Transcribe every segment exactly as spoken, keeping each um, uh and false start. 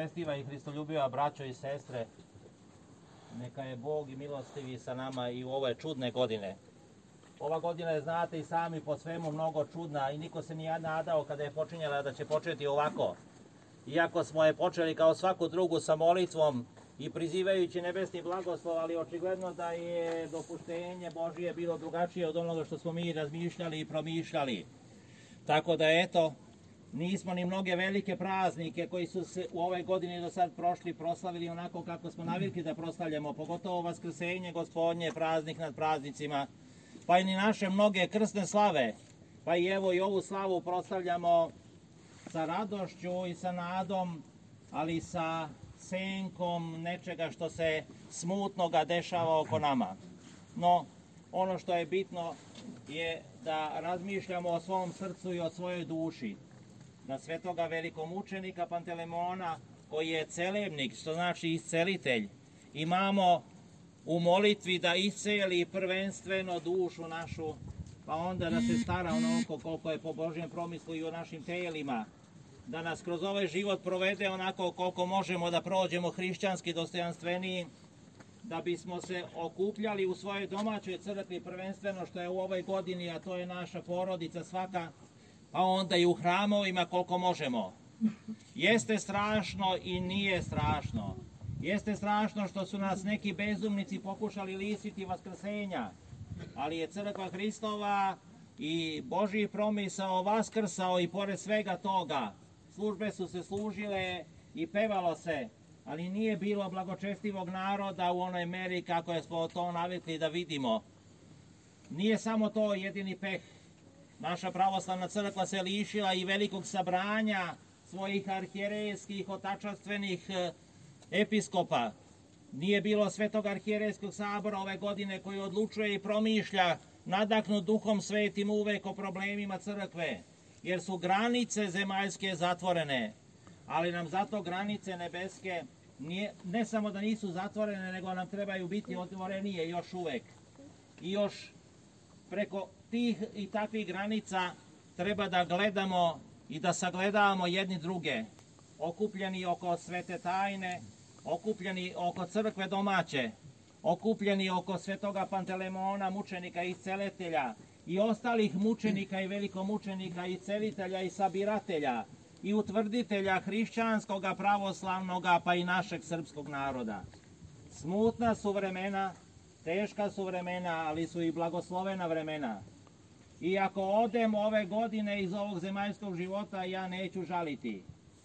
Blagočestiva i Hristoljubiva braćo i sestre, neka je Bog i milostivi sa nama i u ove čudne godine. Ova godina je, znate i sami, po svemu mnogo čudna i niko se nije nadao kada je počinjala da će početi ovako. Iako smo je počeli kao svaku drugu sa molitvom i prizivajući nebesni blagoslov, ali očigledno da je dopuštenje Božije bilo drugačije od onoga što smo mi razmišljali i promišljali. Tako da eto, nismo ni mnoge velike praznike koji su se u ovoj godini do sad prošli proslavili onako kako smo navikli da proslavljamo, pogotovo Vaskrsenje Gospodnje, praznik nad praznicima, pa i ni naše mnoge krsne slave, pa i evo i ovu slavu proslavljamo sa radošću i sa nadom, ali sa senkom nečega što se smutnoga dešava oko nama. No, ono što je bitno je da razmišljamo o svom srcu i o svojoj duši. Na svetoga velikomučenika Pantelemona, koji je celebnik, što znači iscelitelj, imamo u molitvi da isceli prvenstveno dušu našu, pa onda da se stara onako koliko je po Božjem promislu i o našim telima, da nas kroz ovaj život provede onako koliko možemo da prođemo hrišćanski dostojanstveniji, da bismo se okupljali u svojoj domaćoj crkvi prvenstveno što je u ovoj godini, a to je naša porodica svaka, pa onda i u hramovima koliko možemo. Jeste strašno i nije strašno. Jeste strašno što su nas neki bezumnici pokušali lišiti vaskrsenja, ali je crkva Hristova i Božji promisao vaskrsao i pored svega toga. Službe su se služile i pevalo se, ali nije bilo blagočestivog naroda u onoj meri kako smo to navikli da vidimo. Nije samo to jedini peh. Naša pravoslavna crkva se lišila i velikog sabranja svojih arhijerejskih, otačastvenih episkopa. Nije bilo svetog arhijerejskog sabora ove godine koji odlučuje i promišlja nadahnut duhom svetim uvek o problemima crkve, jer su granice zemaljske zatvorene, ali nam zato granice nebeske nije, ne samo da nisu zatvorene, nego nam trebaju biti otvorenije još uvek. I još preko tih i takvih granica treba da gledamo i da sagledavamo jedni druge, okupljeni oko svete tajne, okupljeni oko crkve domaće, okupljeni oko svetoga Pantelemona, mučenika i iscelitelja, i ostalih mučenika i velikomučenika i celitelja i sabiratelja i utvrditelja hrišćanskoga, pravoslavnoga, pa i našeg srpskog naroda. Smutna su vremena, teška su vremena, ali su i blagoslovena vremena. I ako odem ove godine iz ovog zemaljskog života, ja neću žaliti.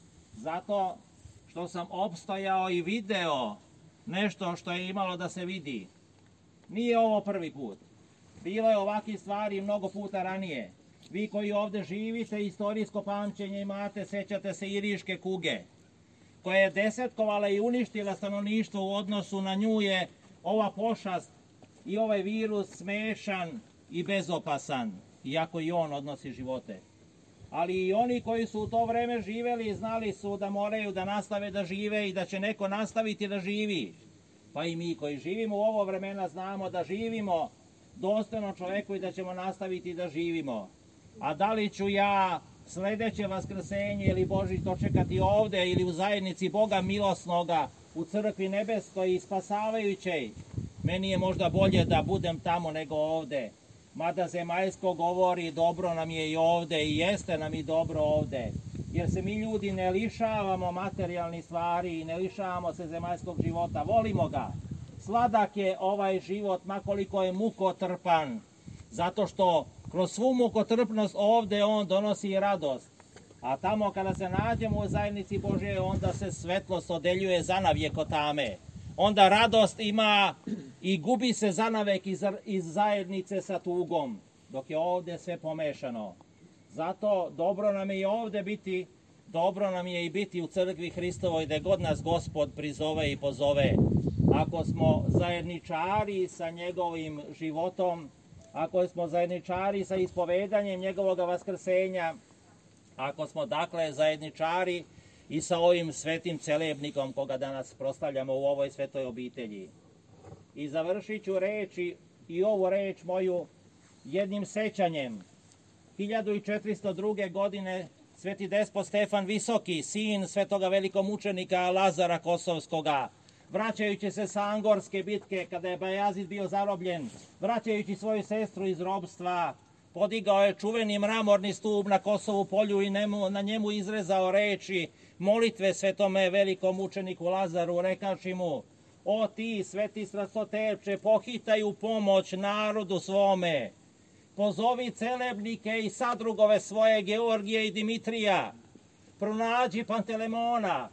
Zato što sam opstojao i video nešto što je imalo da se vidi. Nije ovo prvi put. Bilo je ovakvih stvari mnogo puta ranije. Vi koji ovde živite, istorijsko pamćenje imate, sećate se iriške kuge, koja je desetkovala i uništila stanovništvo. U odnosu na nju je ova pošast i ovaj virus smešan i bezopasan, iako i on odnosi živote. Ali i oni koji su u to vreme živeli znali su da moraju da nastave da žive i da će neko nastaviti da živi. Pa i mi koji živimo u ovo vremena znamo da živimo dostojno čoveku i da ćemo nastaviti da živimo. A da li ću ja sledeće vaskrsenje ili Božić dočekati ovde ili u zajednici Boga milosnoga, u crkvi nebeskoj i spasavajućej, meni je možda bolje da budem tamo nego ovde. Mada zemaljsko govori dobro nam je i ovde i jeste nam i dobro ovde. Jer se mi ljudi ne lišavamo materijalnih stvari i ne lišavamo se zemaljskog života. Volimo ga. Sladak je ovaj život, makoliko je mukotrpan. Zato što kroz svu mukotrpnost ovde on donosi i radost. A tamo kada se nađemo u zajednici Božje, onda se svetlost odeljuje zanavijek od tame. Onda radost ima i gubi se zanavek iz, iz zajednice sa tugom, dok je ovde sve pomešano. Zato dobro nam je i ovde biti, dobro nam je i biti u crkvi Hristovoj, gde god nas Gospod prizove i pozove. Ako smo zajedničari sa njegovim životom, ako smo zajedničari sa ispovedanjem njegovog vaskrsenja, ako smo dakle zajedničari i sa ovim svetim celebnikom koga danas proslavljamo u ovoj svetoj obitelji. I završit ću reči i ovu reč moju jednim sećanjem. hiljadu četiristo druge. godine sveti despot Stefan Visoki, sin svetoga velikomučenika Lazara Kosovskoga, vraćajući se sa Angorske bitke kada je Bajazid bio zarobljen, vraćajući svoju sestru iz robstva, podigao je čuveni mramorni stub na Kosovu polju i nemu, na njemu izrezao reči molitve svetome velikom mučeniku Lazaru, rekavši mu: o ti, sveti strastotepče, pohitaj u pomoć narodu svome. Pozovi celebnike i sadrugove svoje, Georgije i Dimitrija. Pronađi Pantelemona.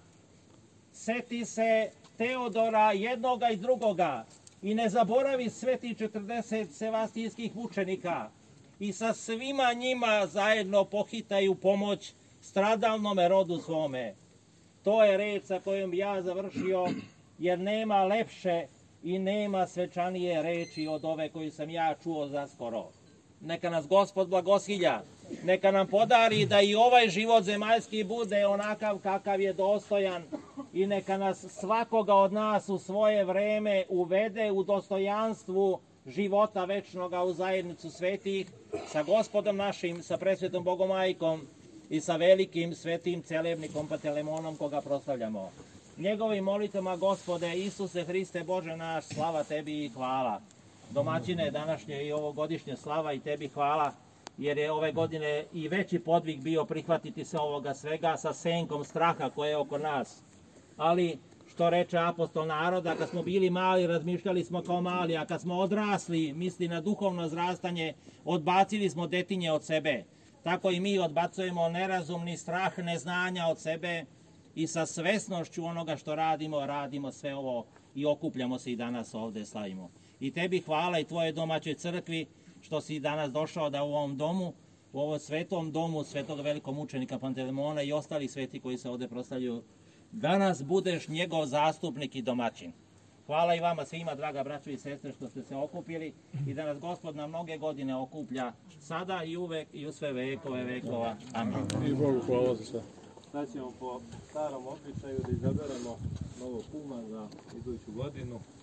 Seti se Teodora jednoga i drugoga. I ne zaboravi sveti četrdeset sevastijskih mučenika. I sa svima njima zajedno pohitaj u pomoć stradalnome rodu svome. To je reč sa kojom ja završio, jer nema lepše i nema svečanije reči od ove koju sam ja čuo zaskoro. Neka nas Gospod blagosilja, neka nam podari da i ovaj život zemaljski bude onakav kakav je dostojan i neka nas svakoga od nas u svoje vreme uvede u dostojanstvu života večnoga u zajednicu svetih sa Gospodom našim, sa presvetom Bogomajkom i sa velikim svetim celebnikom Pantelemonom koga proslavljamo. Njegovim molitvama, Gospode Isuse Hriste Bože naš, slava tebi i hvala. Domaćine današnje i ovogodišnje, slava i tebi hvala, jer je ove godine i veći podvig bio prihvatiti se ovoga svega sa senkom straha koje je oko nas. Ali, što reče apostol naroda, kad smo bili mali, razmišljali smo kao mali, a kad smo odrasli, misli na duhovno zrastanje, odbacili smo detinje od sebe. Tako i mi odbacujemo nerazumni strah neznanja od sebe i sa svesnošću onoga što radimo, radimo sve ovo i okupljamo se i danas ovde slavimo. I tebi hvala i tvoje domaćoj crkvi što si danas došao da u ovom domu, u ovom svetom domu svetog velikog mučenika Pantelemona i ostali sveti koji se ovde proslavljaju, danas budeš njegov zastupnik i domaćin. Hvala i vama svima, draga braćo i sestre, što ste se okupili i da nas Gospod na mnoge godine okuplja sada i uvek i u sve vekove vekova. Amin. I Bogu hvala za sve. Sad ćemo po starom običaju da izaberemo novog kuma za iduću godinu.